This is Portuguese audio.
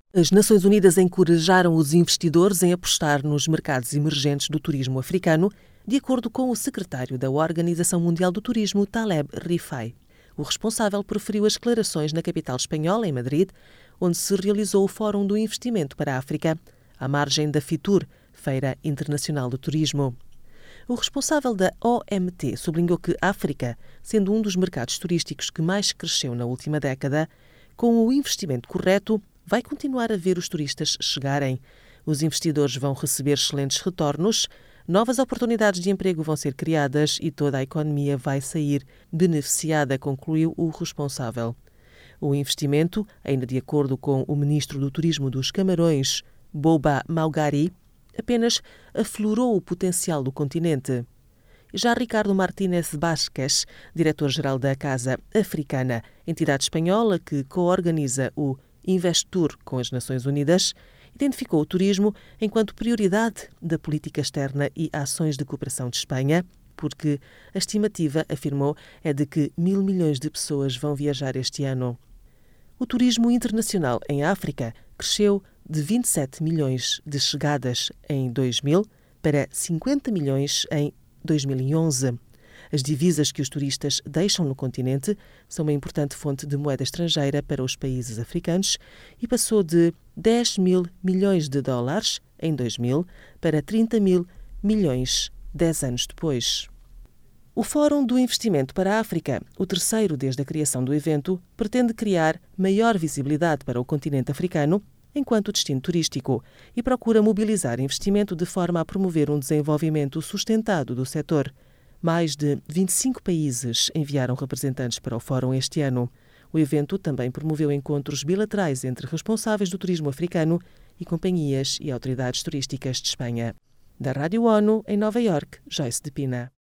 As Nações Unidas encorajaram os investidores em apostar nos mercados emergentes do turismo africano, de acordo com o secretário da Organização Mundial do Turismo, Taleb Rifai. O responsável proferiu as declarações na capital espanhola, em Madrid, onde se realizou o Fórum do Investimento para a África, à margem da FITUR, Feira Internacional do Turismo. O responsável da OMT sublinhou que a África, sendo um dos mercados turísticos que mais cresceu na última década, com o investimento correto, vai continuar a ver os turistas chegarem. Os investidores vão receber excelentes retornos, novas oportunidades de emprego vão ser criadas e toda a economia vai sair beneficiada, concluiu o responsável. O investimento, ainda de acordo com o ministro do Turismo dos Camarões, Boba Maugari, apenas aflorou o potencial do continente. Já Ricardo Martínez Vázquez, diretor-geral da Casa Africana, entidade espanhola que coorganiza o Investur com as Nações Unidas, identificou o turismo enquanto prioridade da política externa e ações de cooperação de Espanha, porque a estimativa, afirmou, é de que 1.000 milhões de pessoas vão viajar este ano. O turismo internacional em África cresceu de 27 milhões de chegadas em 2000 para 50 milhões em 2011. As divisas que os turistas deixam no continente são uma importante fonte de moeda estrangeira para os países africanos e passou de 10 mil milhões de dólares em 2000 para 30 mil milhões 10 anos depois. O Fórum do Investimento para a África, o terceiro desde a criação do evento, pretende criar maior visibilidade para o continente africano enquanto destino turístico e procura mobilizar investimento de forma a promover um desenvolvimento sustentado do setor. Mais de 25 países enviaram representantes para o Fórum este ano. O evento também promoveu encontros bilaterais entre responsáveis do turismo africano e companhias e autoridades turísticas de Espanha. Da Rádio ONU, em Nova Iorque, Joyce de Pina.